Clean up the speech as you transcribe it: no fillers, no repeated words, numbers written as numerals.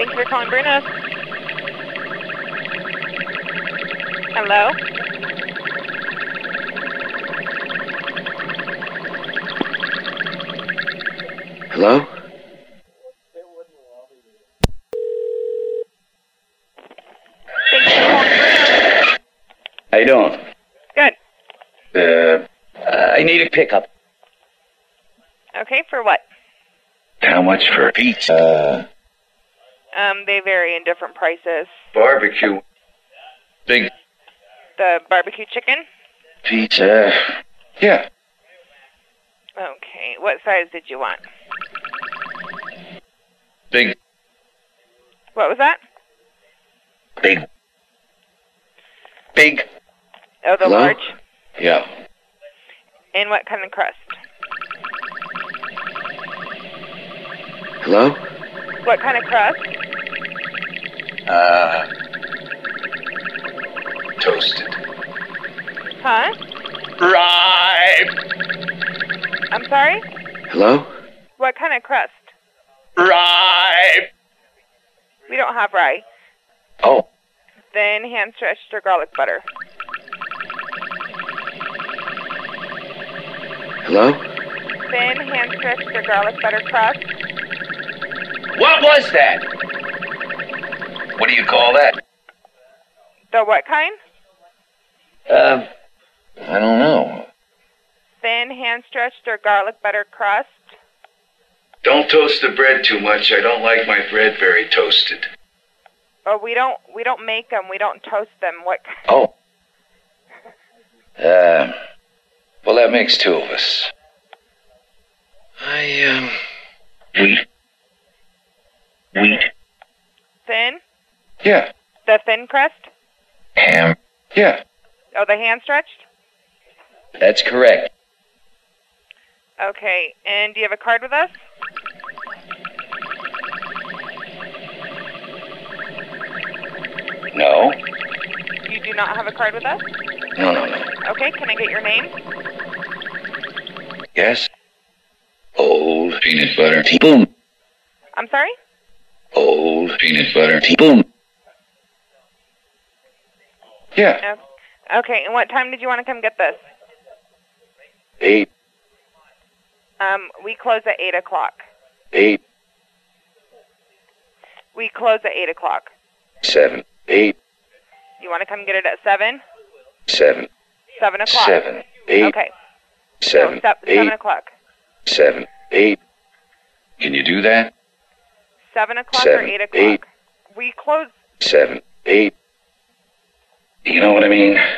Thank you for calling Bruno's. Hello? Hello? Thank you for calling Bruno's. How you doing? Good. I need a pickup. Okay, for what? How much for pizza? They vary in different prices. Barbecue. Big The barbecue chicken? pizza. Yeah. Okay, what size did you want? Big. What was that? Big. Oh, the Hello? large? Yeah. And what kind of crust? Hello? What kind of crust? Toasted. Huh? Right. I'm sorry? Hello? What kind of crust? Right. We don't have rye. Oh. Then hand-stretched or garlic butter. Hello? Thin, hand-stretched or garlic butter crust. What was that? What do you call that? The what kind? I don't know. Thin, hand-stretched or garlic butter crust. Don't toast the bread too much. I don't like my bread very toasted. Oh, we don't make them. We don't toast them. What? Oh. Well, that makes two of us. Wheat. Thin? Yeah. The thin crust? Ham. Yeah. Oh, the hand-stretched? That's correct. Okay, and do you have a card with us? No. You do not have a card with us? No. Okay, can I get your name? Yes. Old peanut butter teaspoon. I'm sorry? Old peanut butter teaspoon. Yeah. Okay, and what time did you want to come get this? 8. We close at 8 o'clock. 8. We close at 8 o'clock. 7. 8. You want to come get it at 7? 7. 7 o'clock. 7. 8. Okay. 7. No, 7 8. o'clock. 7. 8. Can you do that? 7 o'clock 7, or 8 o'clock? 8. We close. 7. 8. You know what I mean?